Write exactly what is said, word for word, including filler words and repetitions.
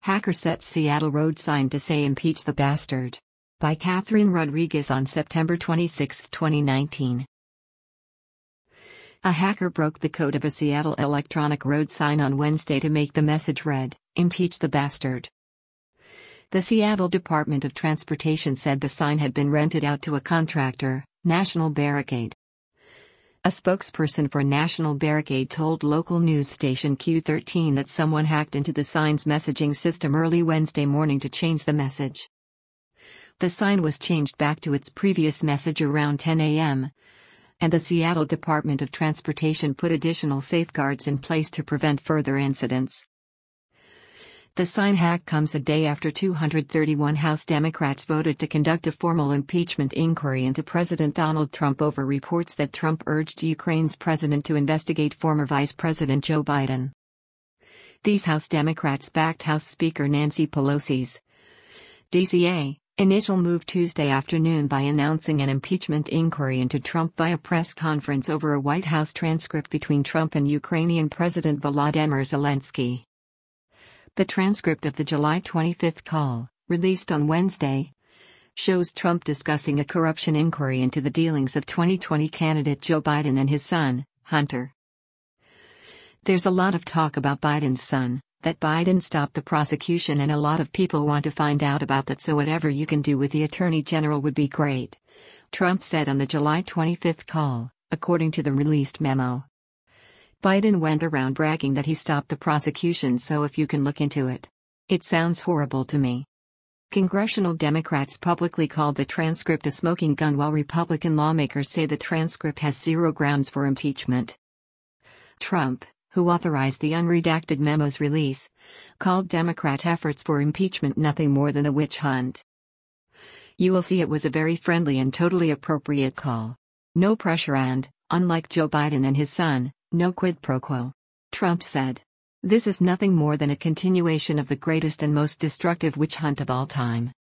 Hacker sets Seattle road sign to say "Impeach the Bastard." By Catherine Rodriguez on September twenty-sixth, twenty nineteen. A hacker broke the code of a Seattle electronic road sign on Wednesday to make the message read, "Impeach the Bastard." The Seattle Department of Transportation said the sign had been rented out to a contractor, National Barricade. A spokesperson for National Barricade told local news station Q thirteen that someone hacked into the sign's messaging system early Wednesday morning to change the message. The sign was changed back to its previous message around ten a m, and the Seattle Department of Transportation put additional safeguards in place to prevent further incidents. The sign hack comes a day after two hundred thirty-one House Democrats voted to conduct a formal impeachment inquiry into President Donald Trump over reports that Trump urged Ukraine's president to investigate former Vice President Joe Biden. These House Democrats backed House Speaker Nancy Pelosi's D C A initial move Tuesday afternoon by announcing an impeachment inquiry into Trump via press conference over a White House transcript between Trump and Ukrainian President Volodymyr Zelensky. The transcript of the July twenty-fifth call, released on Wednesday, shows Trump discussing a corruption inquiry into the dealings of twenty twenty candidate Joe Biden and his son, Hunter. "There's a lot of talk about Biden's son, that Biden stopped the prosecution, and a lot of people want to find out about that, so whatever you can do with the Attorney General would be great," Trump said on the July twenty-fifth call, according to the released memo. Biden went around bragging that he stopped the prosecution, so if you can look into it. It sounds horrible to me. Congressional Democrats publicly called the transcript a smoking gun, while Republican lawmakers say the transcript has zero grounds for impeachment. Trump, who authorized the unredacted memo's release, called Democrat efforts for impeachment nothing more than a witch hunt. "You will see it was a very friendly and totally appropriate call. No pressure and, unlike Joe Biden and his son, no quid pro quo," Trump said. "This is nothing more than a continuation of the greatest and most destructive witch hunt of all time."